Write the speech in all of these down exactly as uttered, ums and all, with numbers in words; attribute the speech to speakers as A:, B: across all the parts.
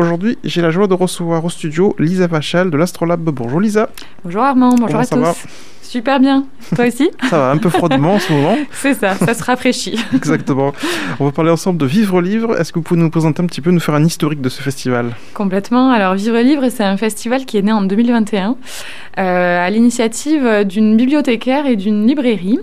A: Aujourd'hui, j'ai la joie de recevoir au studio Lisa Vachal de l'Astrolabe. Bonjour Lisa.
B: Bonjour Armand, bonjour
A: Comment
B: à
A: ça
B: tous.
A: va ?
B: Super bien, toi aussi ?
A: Ça va, un peu froidement en ce moment.
B: C'est ça, ça se rafraîchit.
A: Exactement. On va parler ensemble de Vivre Livre. Est-ce que vous pouvez nous présenter un petit peu, nous faire un historique de ce festival ?
B: Complètement. Alors Vivre Livre, c'est un festival qui est né en deux mille vingt et un euh, à l'initiative d'une bibliothécaire et d'une librairie.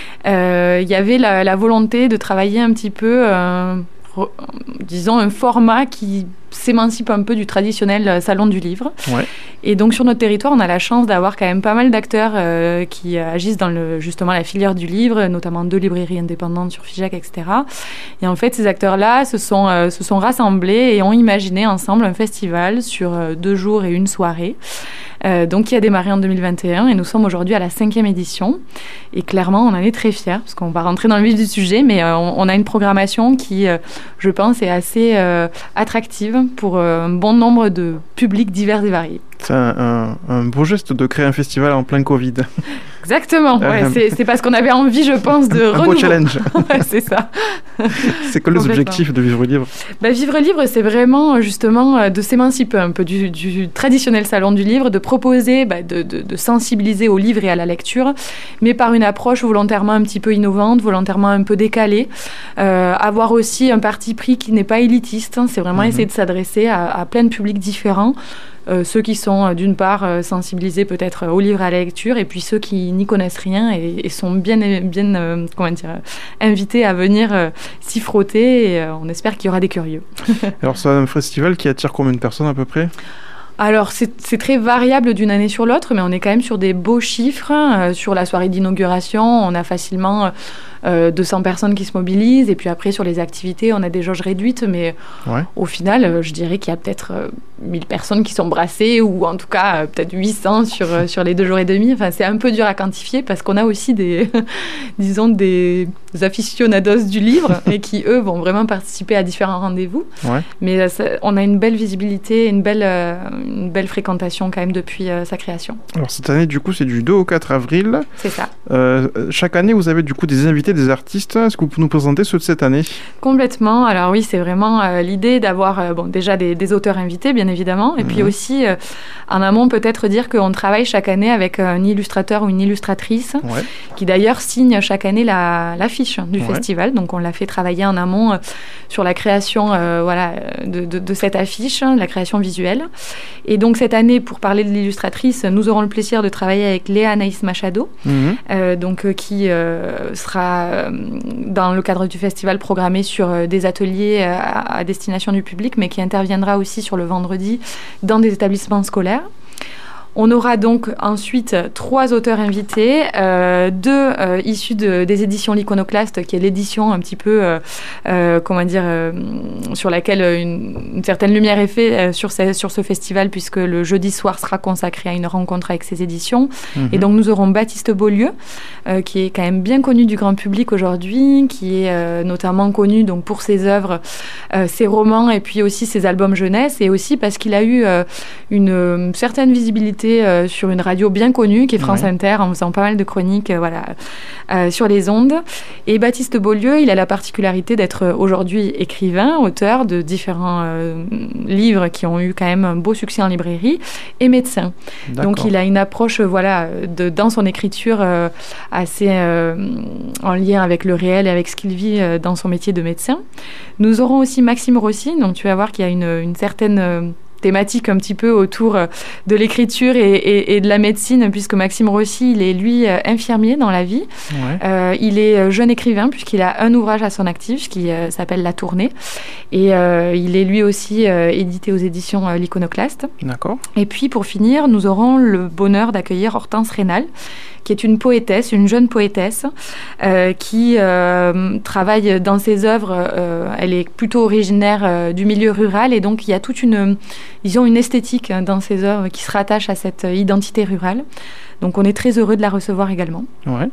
B: Euh, il y avait la, la volonté de travailler un petit peu, euh, re, disons, un format qui s'émancipe un peu du traditionnel salon du livre.
A: Ouais.
B: Et donc sur notre territoire, on a la chance d'avoir quand même pas mal d'acteurs euh, qui agissent dans le, justement la filière du livre, notamment deux librairies indépendantes sur Figeac, et cetera. Et en fait, ces acteurs-là se sont, euh, se sont rassemblés et ont imaginé ensemble un festival sur euh, deux jours et une soirée. Euh, donc, qui a démarré en deux mille vingt et un et nous sommes aujourd'hui à la cinquième édition. Et clairement, on en est très fiers parce qu'on va rentrer dans le vif du sujet, mais euh, on, on a une programmation qui, euh, je pense, est assez euh, attractive pour euh, un bon nombre de publics divers et variés.
A: C'est un, un, un beau geste de créer un festival en plein Covid.
B: Exactement, ouais, euh, c'est, c'est parce qu'on avait envie, je pense, de
A: un
B: renouveau.
A: beau challenge.
B: Ouais, c'est ça.
A: C'est quoi les objectifs de Vivre Livre ?
B: Bah, Vivre Livre, c'est vraiment justement de s'émanciper un peu du, du traditionnel salon du livre, de proposer, bah, de, de, de sensibiliser au livre et à la lecture, mais par une approche volontairement un petit peu innovante, volontairement un peu décalée. Euh, avoir aussi un parti pris qui n'est pas élitiste, hein, c'est vraiment mmh. essayer de s'adresser à, à plein de publics différents. Euh, ceux qui sont, euh, d'une part, euh, sensibilisés peut-être au livre et à la lecture, et puis ceux qui n'y connaissent rien et, et sont bien, bien euh, comment dire, invités à venir euh, s'y frotter, et euh, on espère qu'il y aura des curieux.
A: Alors, c'est un festival qui attire combien de personnes à peu près ?
B: Alors, c'est, c'est très variable d'une année sur l'autre, mais on est quand même sur des beaux chiffres. Euh, sur la soirée d'inauguration, on a facilement euh, deux cents personnes qui se mobilisent. Et puis après, sur les activités, on a des jauges réduites. Mais ouais. Au final, euh, je dirais qu'il y a peut-être euh, mille personnes qui sont brassées, ou en tout cas, euh, peut-être huit cents sur, euh, sur les deux jours et demi. Enfin, c'est un peu dur à quantifier parce qu'on a aussi des, disons, des aficionados du livre et qui, eux, vont vraiment participer à différents rendez-vous. Ouais. Mais euh, ça, on a une belle visibilité, une belle... Euh, une belle fréquentation quand même depuis euh, sa création.
A: Alors cette année, du coup, c'est du deux au quatre avril.
B: C'est ça.
A: Euh, chaque année, vous avez du coup des invités, des artistes. Est-ce que vous pouvez nous présenter ceux de cette année ?
B: Complètement. Alors oui, c'est vraiment euh, l'idée d'avoir euh, bon, déjà des, des auteurs invités, bien évidemment, et mmh. puis aussi, euh, en amont, peut-être dire qu'on travaille chaque année avec un illustrateur ou une illustratrice, ouais. qui d'ailleurs signe chaque année la, l'affiche du ouais. festival. Donc on l'a fait travailler en amont euh, sur la création euh, voilà, de, de, de cette affiche, hein, la création visuelle. Et donc cette année, pour parler de l'illustratrice, nous aurons le plaisir de travailler avec Léa Anaïs Machado, mmh. euh, donc, euh, qui euh, sera, euh, dans le cadre du festival, programmée sur euh, des ateliers euh, à, à destination du public, mais qui interviendra aussi sur le vendredi dans des établissements scolaires. On aura donc ensuite trois auteurs invités, euh, deux euh, issus de, des éditions L'Iconoclaste, qui est l'édition un petit peu, euh, euh, comment dire, euh, sur laquelle une, une certaine lumière est faite euh, sur, ce, sur ce festival, puisque le jeudi soir sera consacré à une rencontre avec ces éditions. Mmh. Et donc nous aurons Baptiste Beaulieu, euh, qui est quand même bien connu du grand public aujourd'hui, qui est euh, notamment connu donc, pour ses œuvres, euh, ses romans, et puis aussi ses albums jeunesse, et aussi parce qu'il a eu euh, une, une certaine visibilité Euh, sur une radio bien connue qui est France ouais. Inter, en faisant pas mal de chroniques euh, voilà, euh, sur les ondes. Et Baptiste Beaulieu, il a la particularité d'être aujourd'hui écrivain, auteur de différents euh, livres qui ont eu quand même un beau succès en librairie, et médecin. D'accord. Donc il a une approche voilà, de, dans son écriture euh, assez euh, en lien avec le réel et avec ce qu'il vit euh, dans son métier de médecin. Nous aurons aussi Maxime Rossi, donc tu vas voir qu'il y a une, une certaine... Euh, thématique un petit peu autour de l'écriture et, et, et de la médecine, puisque Maxime Rossi, il est lui infirmier dans la vie. Ouais. Euh, il est jeune écrivain, puisqu'il a un ouvrage à son actif qui euh, s'appelle La Tournée. Et euh, il est lui aussi euh, édité aux éditions euh, L'Iconoclaste.
A: D'accord.
B: Et puis, pour finir, nous aurons le bonheur d'accueillir Hortense Rénal, qui est une poétesse, une jeune poétesse, euh, qui euh, travaille dans ses œuvres. Euh, elle est plutôt originaire euh, du milieu rural, et donc il y a toute une, disons, une esthétique dans ses œuvres qui se rattache à cette identité rurale. Donc on est très heureux de la recevoir également. Ouais.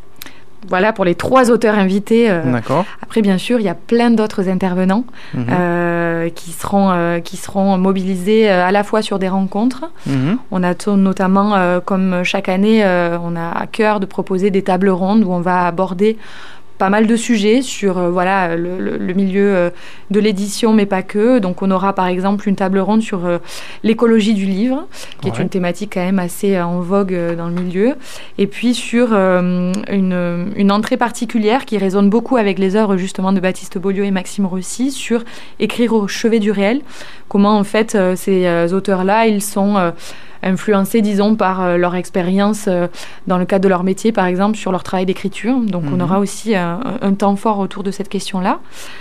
B: Voilà pour les trois auteurs invités. Euh,
A: D'accord.
B: Après, bien sûr, il y a plein d'autres intervenants mmh. euh, qui, seront, euh, qui seront mobilisés euh, à la fois sur des rencontres. Mmh. On a t- notamment, euh, comme chaque année, euh, on a à cœur de proposer des tables rondes où on va aborder pas mal de sujets sur euh, voilà, le, le, le milieu euh, de l'édition, mais pas que. Donc, on aura par exemple une table ronde sur euh, l'écologie du livre, qui ouais. est une thématique quand même assez euh, en vogue euh, dans le milieu. Et puis, sur euh, une, une entrée particulière qui résonne beaucoup avec les œuvres justement de Baptiste Beaulieu et Maxime Rossi sur écrire au chevet du réel. Comment, en fait, euh, ces euh, auteurs-là, ils sont... Euh, influencés, disons, par euh, leur expérience euh, dans le cadre de leur métier, par exemple, sur leur travail d'écriture. Donc, mmh. on aura aussi un, un temps fort autour de cette question-là.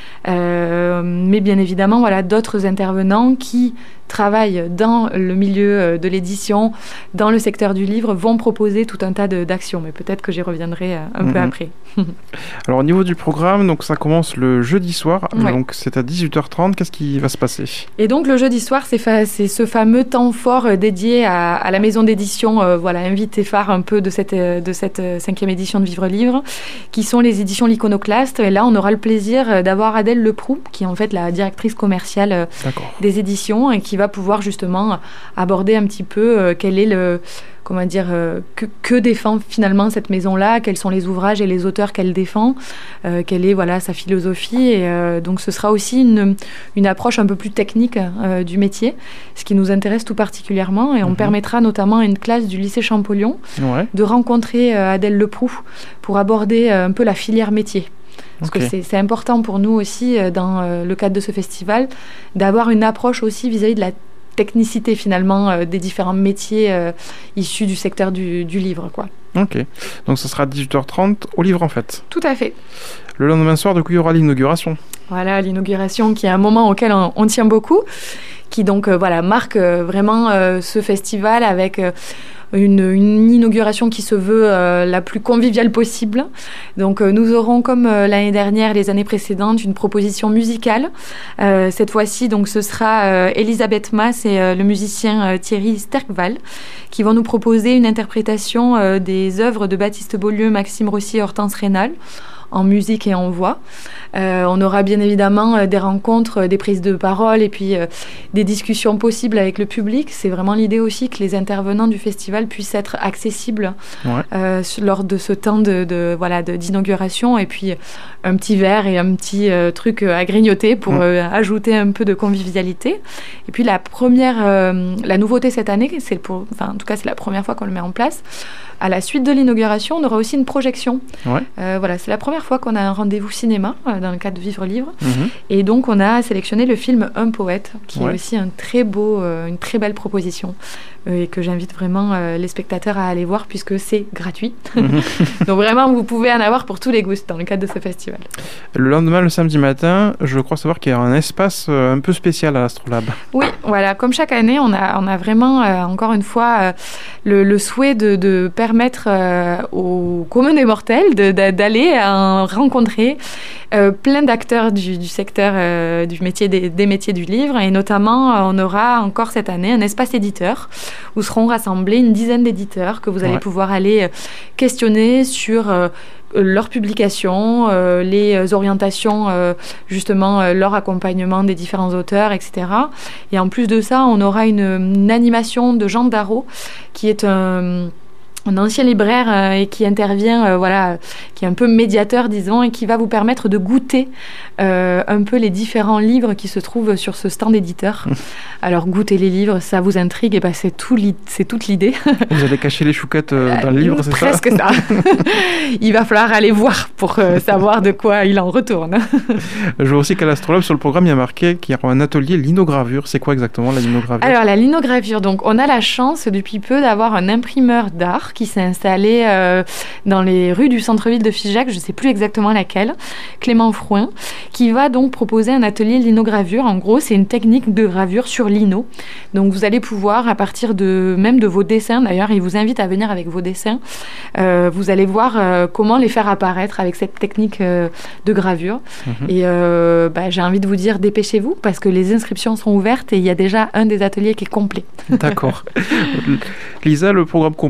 B: Euh, mais bien évidemment, voilà, d'autres intervenants qui travaillent dans le milieu de l'édition, dans le secteur du livre, vont proposer tout un tas de, d'actions. Mais peut-être que j'y reviendrai un mmh. peu après.
A: Alors, au niveau du programme, donc, ça commence le jeudi soir.
B: Ouais.
A: Donc, c'est à dix-huit heures trente. Qu'est-ce qui va se passer ?
B: Et donc, le jeudi soir, c'est, fa- c'est ce fameux temps fort euh, dédié à, à la maison d'édition, euh, voilà, invité phare un peu de cette, euh, de cette euh, cinquième édition de Vivre Livre, qui sont les éditions L'Iconoclaste. Et là, on aura le plaisir euh, d'avoir Adèle Leproux, qui est en fait la directrice commerciale euh, des éditions, et qui va pouvoir justement aborder un petit peu euh, quel est le... comment dire, euh, que, que défend finalement cette maison-là, quels sont les ouvrages et les auteurs qu'elle défend, euh, quelle est voilà, sa philosophie. Et euh, donc ce sera aussi une, une approche un peu plus technique euh, du métier, ce qui nous intéresse tout particulièrement. Et on mmh. permettra notamment à une classe du lycée Champollion ouais. de rencontrer euh, Adèle Leproux pour aborder euh, un peu la filière métier. Parce okay. que c'est, c'est important pour nous aussi, euh, dans euh, le cadre de ce festival, d'avoir une approche aussi vis-à-vis de la technicité finalement euh, des différents métiers euh, issus du secteur du, du livre, quoi.
A: Ok, donc ça sera dix-huit heures trente au Livre en Fête.
B: Tout à fait.
A: Le lendemain soir, du coup, il y aura l'inauguration.
B: Voilà, l'inauguration qui est un moment auquel on, on tient beaucoup, qui donc euh, voilà, marque euh, vraiment euh, ce festival avec... Euh, Une, une inauguration qui se veut euh, la plus conviviale possible. Donc euh, nous aurons, comme euh, l'année dernière, les années précédentes, une proposition musicale. Euh, cette fois-ci, donc, ce sera euh, Elisabeth Mas et euh, le musicien euh, Thierry Sterkval qui vont nous proposer une interprétation euh, des œuvres de Baptiste Beaulieu, Maxime Rossi et Hortense Rénal, en musique et en voix. Euh, on aura bien évidemment euh, des rencontres, euh, des prises de parole et puis euh, des discussions possibles avec le public. C'est vraiment l'idée aussi que les intervenants du festival puissent être accessibles ouais. euh, lors de ce temps de, de, voilà, de, d'inauguration, et puis un petit verre et un petit euh, truc à grignoter pour ouais. euh, ajouter un peu de convivialité. Et puis la première, euh, la nouveauté cette année, c'est pour, enfin, en tout cas c'est la première fois qu'on le met en place. À la suite de l'inauguration, on aura aussi une projection. Ouais. Euh, voilà, c'est la première fois qu'on a un rendez-vous cinéma euh, dans le cadre de Vivre Livre. Mm-hmm. Et donc, on a sélectionné le film Un poète, qui ouais. est aussi un très beau, euh, une très belle proposition euh, et que j'invite vraiment euh, les spectateurs à aller voir puisque c'est gratuit. Mm-hmm. Donc vraiment, vous pouvez en avoir pour tous les goûts dans le cadre de ce festival.
A: Le lendemain, le samedi matin, je crois savoir qu'il y a un espace euh, un peu spécial à l'Astrolabe.
B: Oui, voilà. Comme chaque année, on a, on a vraiment, euh, encore une fois, euh, le, le souhait de, de permettre euh, aux communs des mortels de, de, d'aller euh, rencontrer euh, plein d'acteurs du, du secteur euh, du métier des, des métiers du livre, et notamment euh, on aura encore cette année un espace éditeur où seront rassemblés une dizaine d'éditeurs que vous allez ouais. pouvoir aller euh, questionner sur euh, leurs publications, euh, les orientations, euh, justement, euh, leur accompagnement des différents auteurs, et cetera. Et en plus de ça, on aura une, une animation de Jean Darrow, qui est un... un ancien libraire euh, et qui intervient, euh, voilà, qui est un peu médiateur, disons, et qui va vous permettre de goûter euh, un peu les différents livres qui se trouvent sur ce stand éditeur. Alors, goûter les livres, ça vous intrigue, et ben c'est, tout li- c'est toute l'idée.
A: Vous allez cacher les chouquettes euh, dans le livre,
B: euh,
A: c'est
B: presque
A: ça
B: Presque ça. Il va falloir aller voir pour euh, savoir de quoi il en retourne.
A: Je vois aussi qu'à l'Astrolabe, sur le programme, il y a marqué qu'il y aura un atelier linogravure. C'est quoi exactement la linogravure ?
B: Alors, la linogravure, donc, on a la chance depuis peu d'avoir un imprimeur d'art qui s'est installé euh, dans les rues du centre-ville de Figeac, je ne sais plus exactement laquelle, Clément Frouin, qui va donc proposer un atelier linogravure. En gros, c'est une technique de gravure sur lino. Donc, vous allez pouvoir, à partir de même de vos dessins, d'ailleurs, il vous invite à venir avec vos dessins, euh, vous allez voir euh, comment les faire apparaître avec cette technique euh, de gravure. Mmh. Et euh, bah, j'ai envie de vous dire, dépêchez-vous, parce que les inscriptions sont ouvertes et il y a déjà un des ateliers qui est complet.
A: D'accord. Lisa, le programme complet, où est-ce qu'on peut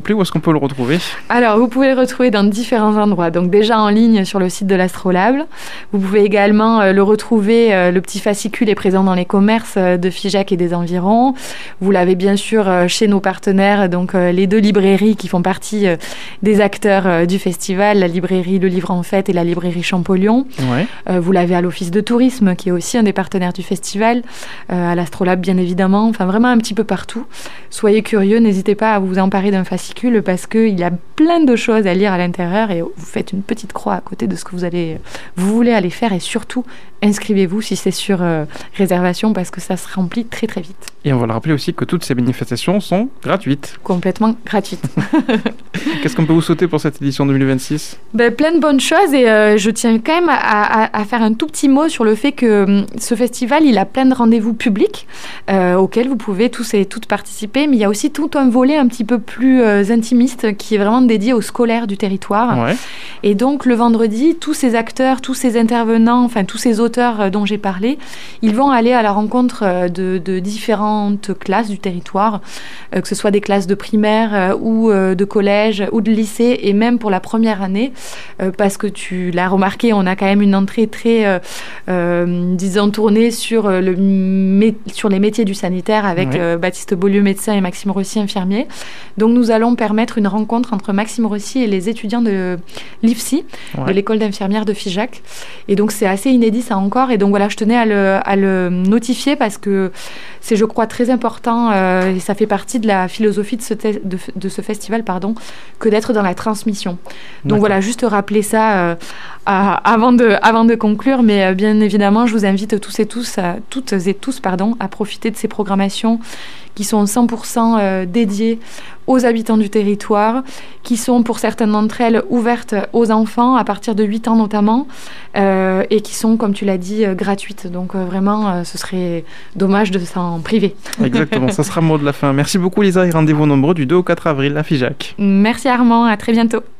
A: peut le retrouver?
B: Alors, vous pouvez le retrouver dans différents endroits. Donc déjà en ligne sur le site de l'Astrolabe. Vous pouvez également euh, le retrouver, euh, le petit fascicule est présent dans les commerces euh, de Figeac et des environs. Vous l'avez bien sûr euh, chez nos partenaires, donc euh, les deux librairies qui font partie euh, des acteurs euh, du festival, la librairie Le Livre en Fête et la librairie Champollion. Ouais. Euh, vous l'avez à l'Office de tourisme qui est aussi un des partenaires du festival, euh, à l'Astrolabe bien évidemment, enfin vraiment un petit peu partout. Soyez curieux, n'hésitez pas à vous emparer d'un fascicule parce qu'il y a plein de choses à lire à l'intérieur et vous faites une petite croix à côté de ce que vous allez, vous voulez aller faire et surtout inscrivez-vous si c'est sur euh, réservation parce que ça se remplit très très vite.
A: Et on va le rappeler aussi que toutes ces manifestations sont gratuites.
B: Complètement gratuites.
A: Qu'est-ce qu'on peut vous souhaiter pour cette édition deux mille vingt-six?
B: Ben, plein de bonnes choses et euh, je tiens quand même à, à, à faire un tout petit mot sur le fait que hum, ce festival, il a plein de rendez-vous publics euh, auxquels vous pouvez tous et toutes participer, mais il y a aussi tout un volet un petit peu plus euh, intimiste qui est vraiment dédié aux scolaires du territoire. Ouais. Et donc le vendredi, tous ces acteurs, tous ces intervenants, enfin tous ces auteurs euh, dont j'ai parlé, ils vont aller à la rencontre euh, de, de différentes classes du territoire, euh, que ce soit des classes de primaire euh, ou euh, de collège ou de lycée et même pour la première année, euh, parce que tu l'as remarqué, on a quand même une entrée très, euh, euh, disons, tournée sur, euh, le mé- sur les métiers du sanitaire avec oui. euh, Baptiste Beaulieu, médecin, et Maxime Rossi, infirmier. Donc nous allons permettre une rencontre entre Maxime Rossi et les étudiants de l'I F S I, ouais. de l'école d'infirmières de Figeac. Et donc c'est assez inédit ça encore. Et donc voilà, je tenais à le, à le notifier parce que c'est, je crois, très important euh, et ça fait partie de la philosophie de ce, te- de, de ce festival, pardon, que d'être dans la transmission. Donc D'accord. voilà, juste rappeler ça euh, à, avant, de, avant de conclure, mais euh, bien évidemment, je vous invite tous et tous, euh, toutes et tous, pardon, à profiter de ces programmations qui sont cent pour cent euh, dédiées aux habitants du territoire, qui sont pour certaines d'entre elles ouvertes aux enfants à partir de huit ans notamment, euh, et qui sont, comme tu l'as dit, euh, gratuites. Donc euh, vraiment, euh, ce serait dommage de s'en priver.
A: Exactement, ça sera le mot de la fin. Merci beaucoup Lisa et rendez-vous nombreux du deux au quatre avril à Figeac.
B: Merci Armand, à très bientôt.